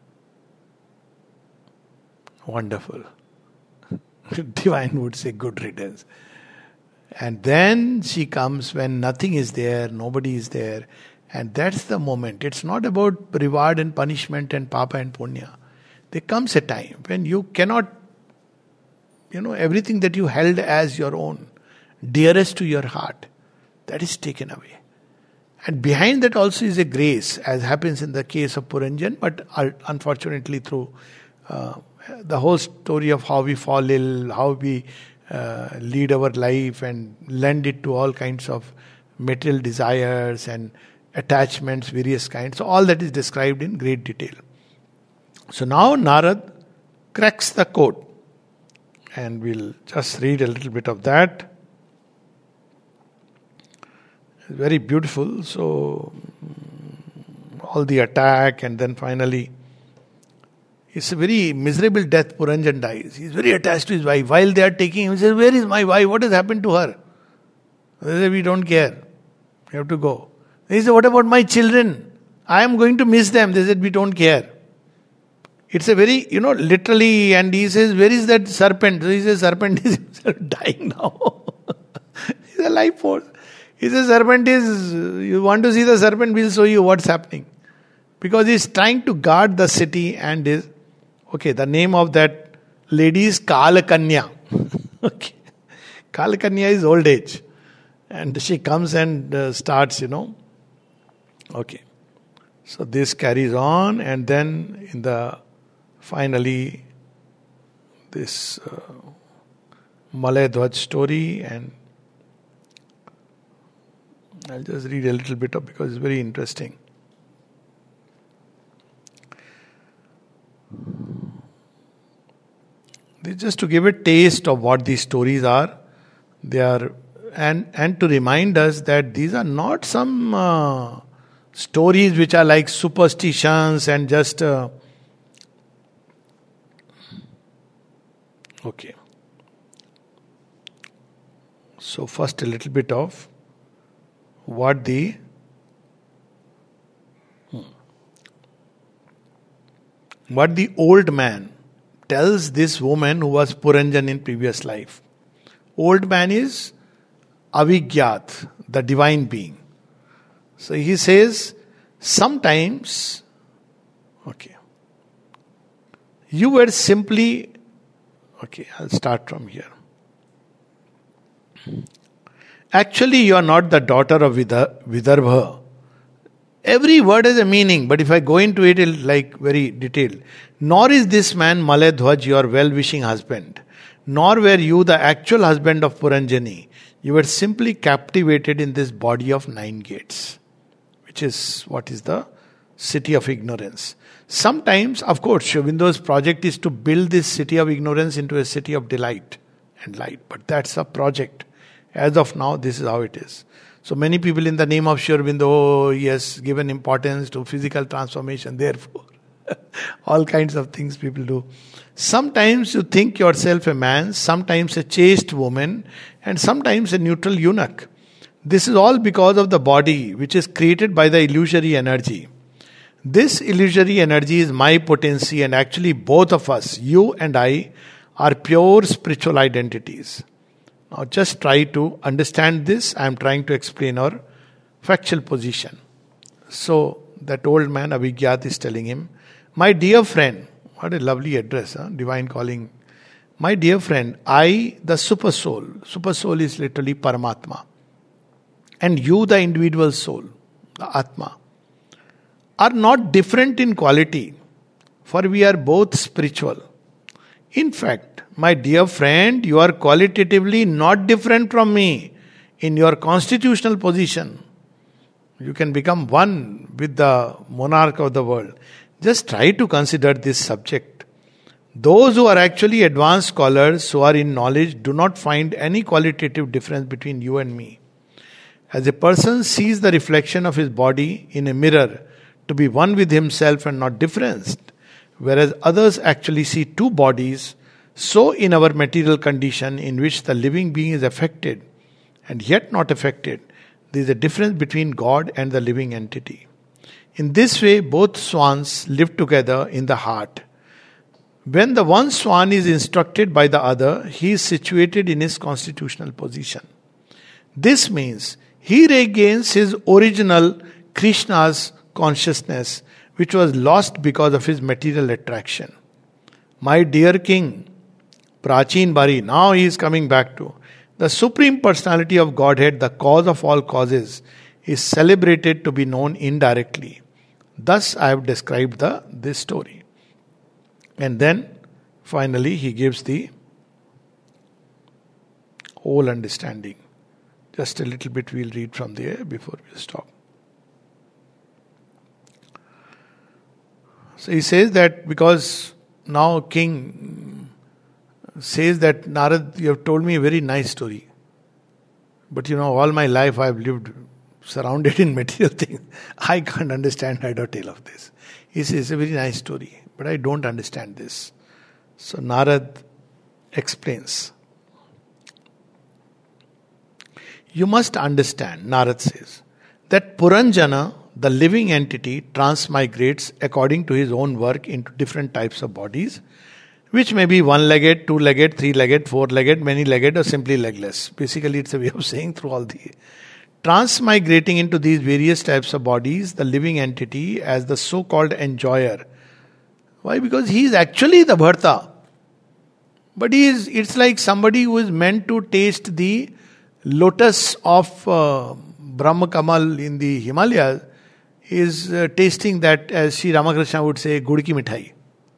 Wonderful. Divine would say good riddance. And then she comes when nothing is there, nobody is there. And that's the moment. It's not about reward and punishment and papa and punya. There comes a time when you cannot, everything that you held as your own, dearest to your heart, that is taken away. And behind that also is a grace, as happens in the case of Puranjan, but unfortunately through the whole story of how we fall ill, how we lead our life and lend it to all kinds of material desires and attachments, various kinds. So all that is described in great detail. So now Narad cracks the code. And we'll just read a little bit of that. It's very beautiful. So all the attack, and then finally it's a very miserable death. Puranjan dies. He's very attached to his wife. While they are taking him, he says, where is my wife? What has happened to her? They say, we don't care. You have to go. He said, what about my children? I am going to miss them. They said, we don't care. It's a very, literally, and he says, where is that serpent? So he says, serpent is himself dying now. He's a life force. He says, serpent is, you want to see the serpent, we'll show you what's happening. Because he's trying to guard the city and is, the name of that lady is Kalakanya. Kalakanya is old age. And she comes and starts, So this carries on, and then in the finally this Malay Dhwaj story, and I'll just read a little bit of, because it's very interesting. Just to give a taste of what these stories are, they are, and to remind us that these are not some stories which are like superstitions and just okay. So first a little bit of what the old man tells this woman who was Puranjan in previous life. Old man is Avigyat, the divine being. So he says, sometimes, you were simply, I'll start from here. Actually, you are not the daughter of Vidarbha. Every word has a meaning, but if I go into it, it'll like very detailed. Nor is this man Maledhwaj your well-wishing husband. Nor were you the actual husband of Puranjani. You were simply captivated in this body of 9 gates, which is what is the city of ignorance. Sometimes, of course, Sri Aurobindo's project is to build this city of ignorance into a city of delight and light. But that's a project. As of now, this is how it is. So many people in the name of Sri Aurobindo, he has given importance to physical transformation, therefore. All kinds of things people do. Sometimes you think yourself a man, sometimes a chaste woman, and sometimes a neutral eunuch. This is all because of the body, which is created by the illusory energy. This illusory energy is my potency, and actually both of us, you and I, are pure spiritual identities. Now just try to understand this. I am trying to explain our factual position. So that old man Avigyat is telling him, my dear friend, what a lovely address, divine calling. My dear friend, I, the super soul is literally Paramatma, and you, the individual soul, the Atma, are not different in quality, for we are both spiritual. In fact, my dear friend, you are qualitatively not different from me in your constitutional position. You can become one with the monarch of the world. Just try to consider this subject. Those who are actually advanced scholars, who are in knowledge, do not find any qualitative difference between you and me. As a person sees the reflection of his body in a mirror to be one with himself and not differenced, whereas others actually see 2 bodies, so in our material condition in which the living being is affected and yet not affected, there is a difference between God and the living entity. In this way, both swans live together in the heart. When the one swan is instructed by the other, he is situated in his constitutional position. This means he regains his original Krishna's consciousness, which was lost because of his material attraction. My dear king, Prachin Bari, now he is coming back to the Supreme Personality of Godhead, the cause of all causes, is celebrated to be known indirectly. Thus I have described this story. And then finally he gives the whole understanding. Just a little bit we'll read from there before we stop. So he says that because now king says that Narad, you have told me a very nice story. But all my life I have lived surrounded in material things. I can't understand a detail of this. He says it's a very nice story, but I don't understand this. So Narad explains. You must understand, Narad says, that Puranjana, the living entity, transmigrates according to his own work into different types of bodies, which may be 1-legged, 2-legged, 3-legged, 4-legged, many-legged, or simply legless. Basically, it's a way of saying through all the transmigrating into these various types of bodies, the living entity as the so-called enjoyer. Why? Because he is actually the Bharta. But it's like somebody who is meant to taste the lotus of Brahma Kamal in the Himalayas is tasting that, as Sri Ramakrishna would say, Gud ki mithai.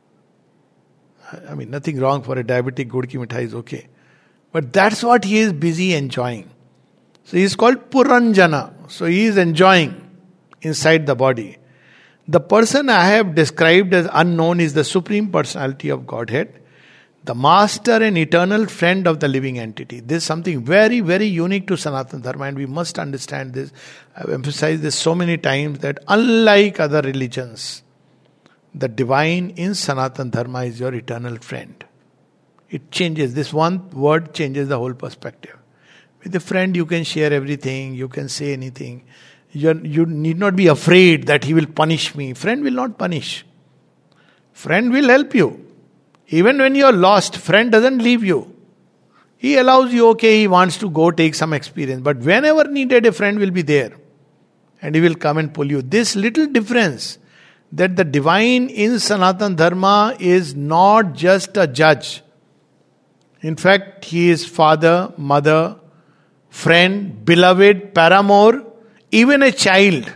I mean, nothing wrong for a diabetic, Gud ki mithai is okay. But that's what he is busy enjoying. So he is called Puranjana. So he is enjoying inside the body. The person I have described as unknown is the Supreme Personality of Godhead. the master and eternal friend of the living entity. This is something very, very unique to Sanatana Dharma, and we must understand this. I've emphasized this so many times that unlike other religions, the divine in Sanatana Dharma is your eternal friend. It changes. This one word changes the whole perspective. With a friend, you can share everything, you can say anything. You need not be afraid that he will punish me. Friend will not punish. Friend will help you. Even when you are lost, friend doesn't leave you. He allows you, okay, he wants to go take some experience. But whenever needed, a friend will be there. And he will come and pull you. This little difference, that the divine in Sanatana Dharma is not just a judge. In fact, he is father, mother, friend, beloved, paramour, even a child.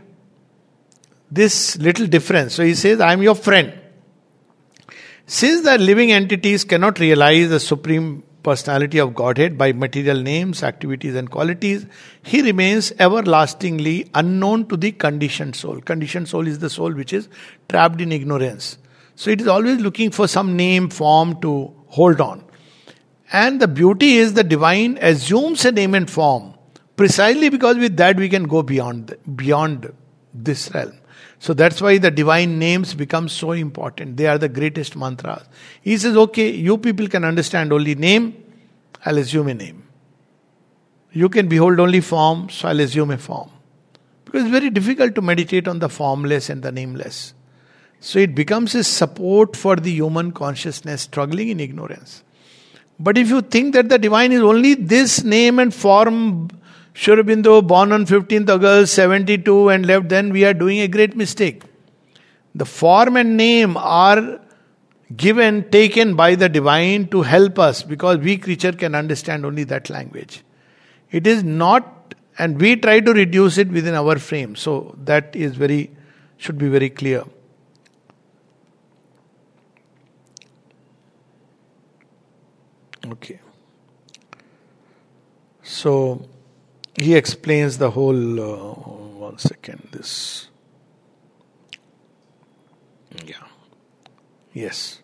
This little difference. So he says, I am your friend. Since the living entities cannot realize the supreme personality of Godhead by material names, activities and qualities, he remains everlastingly unknown to the conditioned soul. Conditioned soul is the soul which is trapped in ignorance. So it is always looking for some name, form to hold on. And the beauty is the divine assumes a name and form, precisely because with that we can go beyond this realm. So that's why the divine names become so important. They are the greatest mantras. He says, okay, you people can understand only name, I'll assume a name. You can behold only form, so I'll assume a form. Because it's very difficult to meditate on the formless and the nameless. So it becomes a support for the human consciousness struggling in ignorance. But if you think that the divine is only this name and form, Sri Aurobindo, born on 15th August 72 and left, then we are doing a great mistake. The form and name are taken by the divine to help us, because we creature can understand only that language. It is not, and we try to reduce it within our frame. So that is should be very clear. Okay. So he explains the whole, one second, this. Yeah. Yes.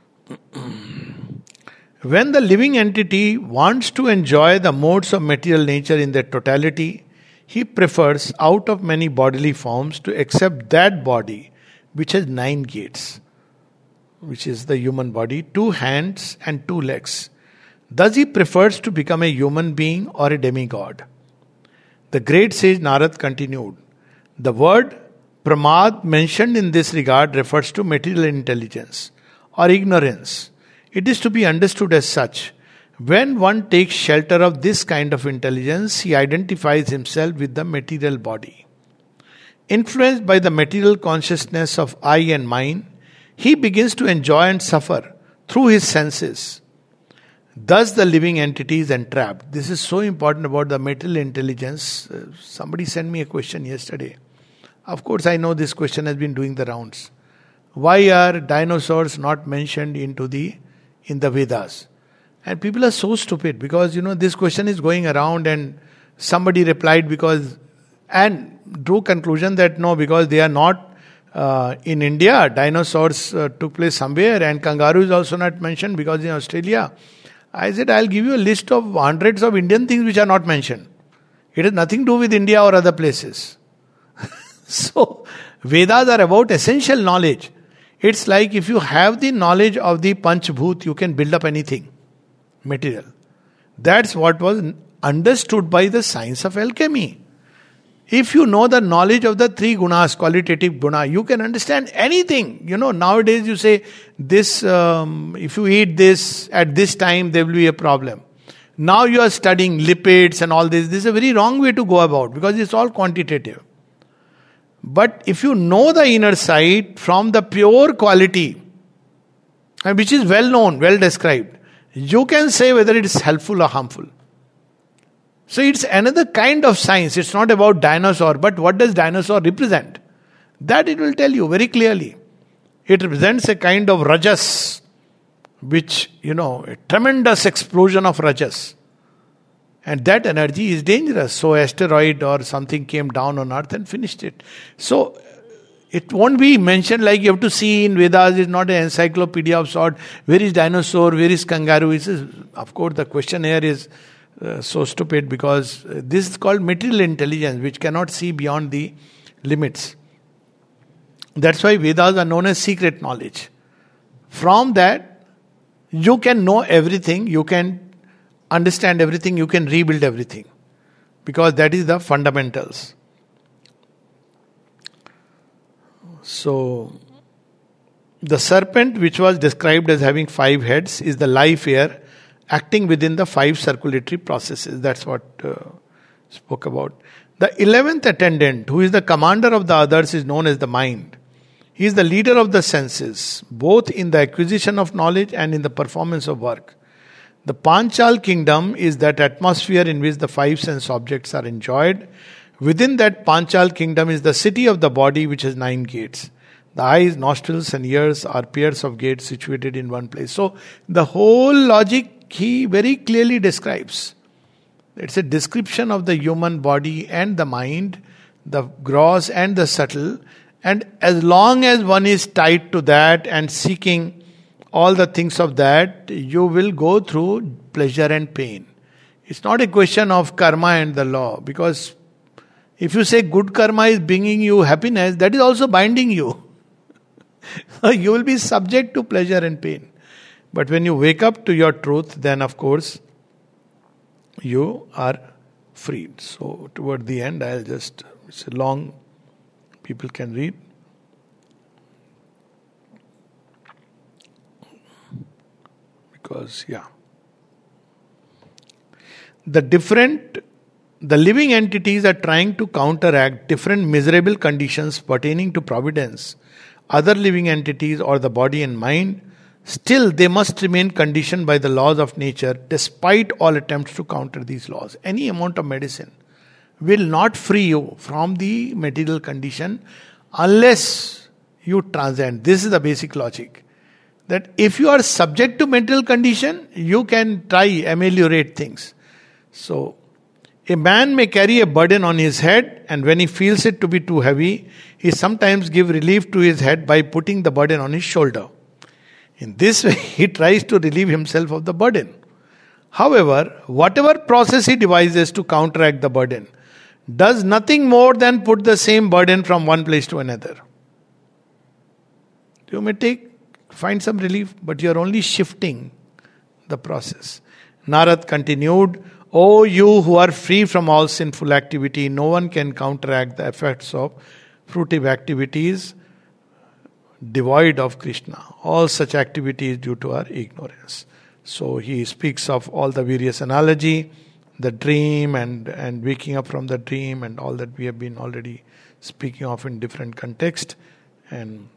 When the living entity wants to enjoy the modes of material nature in their totality, he prefers, out of many bodily forms, to accept that body which has 9 gates, which is the human body, 2 hands and 2 legs. Thus he prefers to become a human being or a demigod. The great sage Narad continued, the word pramad mentioned in this regard refers to material intelligence or ignorance. It is to be understood as such. When one takes shelter of this kind of intelligence, he identifies himself with the material body. Influenced by the material consciousness of I and mine, he begins to enjoy and suffer through his senses. Thus the living entity is entrapped. This is so important about the material intelligence. Somebody sent me a question yesterday. Of course, I know this question has been doing the rounds. Why are dinosaurs not mentioned in the Vedas? And people are so stupid, because this question is going around, and somebody replied and drew conclusion that no, because they are not in India, dinosaurs took place somewhere, and kangaroo is also not mentioned because in Australia. I said, I'll give you a list of hundreds of Indian things which are not mentioned. It has nothing to do with India or other places. So, Vedas are about essential knowledge. It's like if you have the knowledge of the Panchbhut, you can build up anything material. That's what was understood by the science of alchemy. If you know the knowledge of the 3 gunas, qualitative guna, you can understand anything. Nowadays you say, this, if you eat this at this time, there will be a problem. Now you are studying lipids and all this. This is a very wrong way to go about, because it's all quantitative. But if you know the inner side from the pure quality, which is well known, well described, you can say whether it is helpful or harmful. So it's another kind of science. It's not about dinosaur, but what does dinosaur represent? That it will tell you very clearly. It represents a kind of rajas, which, a tremendous explosion of rajas. And that energy is dangerous. So asteroid or something came down on earth and finished it. So It won't be mentioned like you have to see in Vedas. It's not an encyclopedia of sort. Where is dinosaur? Where is kangaroo? Of course, the question here is so stupid, because this is called material intelligence, which cannot see beyond the limits. That's why Vedas are known as secret knowledge. From that, you can know everything, you can understand everything, you can rebuild everything. Because that is the fundamentals. So, the serpent, which was described as having 5 heads, is the life air acting within the 5 circulatory processes. That's what spoke about. The 11th attendant, who is the commander of the others, is known as the mind. He is the leader of the senses, both in the acquisition of knowledge and in the performance of work. The Panchal kingdom is that atmosphere in which the 5 sense objects are enjoyed. Within that Panchal kingdom is the city of the body, which has 9 gates. The eyes, nostrils and ears are pairs of gates situated in one place. So the whole logic he very clearly describes. It's a description of the human body and the mind, the gross and the subtle. And as long as one is tied to that and seeking all the things of that, you will go through pleasure and pain. It's not a question of karma and the law, because if you say good karma is bringing you happiness, that is also binding you. You will be subject to pleasure and pain. But when you wake up to your truth, then of course you are freed. So toward the end, it's a long, people can read. Because, the living entities are trying to counteract different miserable conditions pertaining to providence, other living entities or the body and mind. Still, they must remain conditioned by the laws of nature despite all attempts to counter these laws. Any amount of medicine will not free you from the material condition unless you transcend. This is the basic logic. That if you are subject to material condition, you can try ameliorate things. So, a man may carry a burden on his head, and when he feels it to be too heavy, he sometimes gives relief to his head by putting the burden on his shoulder. In this way, he tries to relieve himself of the burden. However, whatever process he devises to counteract the burden does nothing more than put the same burden from one place to another. You may find some relief, but you are only shifting the process. Narad continued, O you who are free from all sinful activity, no one can counteract the effects of fruitive activities devoid of Krishna. All such activity is due to our ignorance. So he speaks of all the various analogy, the dream and waking up from the dream and all that we have been already speaking of in different context. And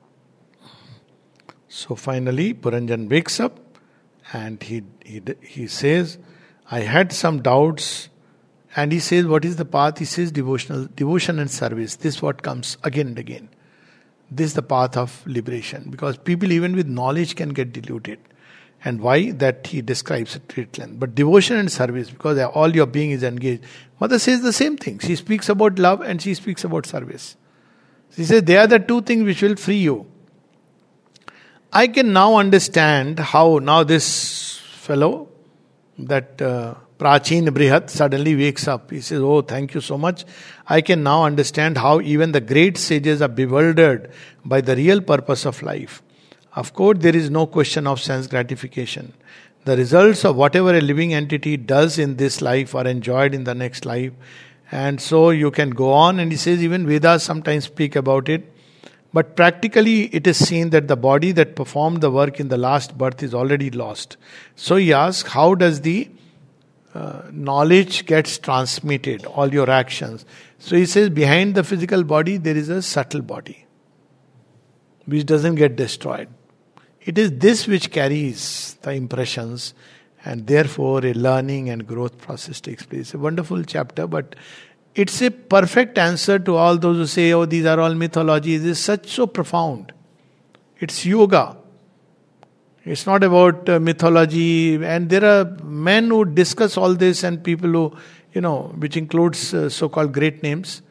so finally Puranjan wakes up and he says, I had some doubts, and he says, what is the path? He says devotion and service. This is what comes again and again. This is the path of liberation, because people even with knowledge can get deluded. And why? That he describes at great length. But devotion and service, because all your being is engaged. Mother says the same thing. She speaks about love and she speaks about service. She says they are the two things which will free you. I can now understand how now this fellow, that Prachin Brihat, suddenly wakes up. He says, oh, thank you so much. I can now understand how even the great sages are bewildered by the real purpose of life. Of course, there is no question of sense gratification. The results of whatever a living entity does in this life are enjoyed in the next life. And so you can go on, and he says even Vedas sometimes speak about it. But practically it is seen that the body that performed the work in the last birth is already lost. So he asks, how does the knowledge gets transmitted, all your actions? So he says behind the physical body there is a subtle body which doesn't get destroyed. It is this which carries the impressions, and therefore a learning and growth process takes place. A wonderful chapter, but it's a perfect answer to all those who say, oh, these are all mythologies. It is so profound. It's yoga. It's not about mythology. And there are men who discuss all this, and people who, which includes so-called great names,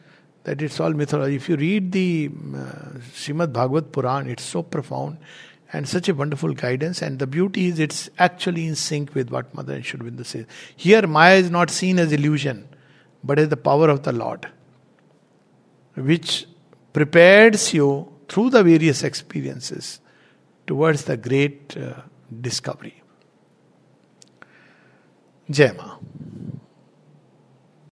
that it's all mythology. If you read the Srimad Bhagavad Puran, it's so profound and such a wonderful guidance. And the beauty is it's actually in sync with what Mother and Sri Aurobindo says. Here, Maya is not seen as illusion, but as the power of the Lord, which prepares you through the various experiences towards the great discovery. Jai Ma.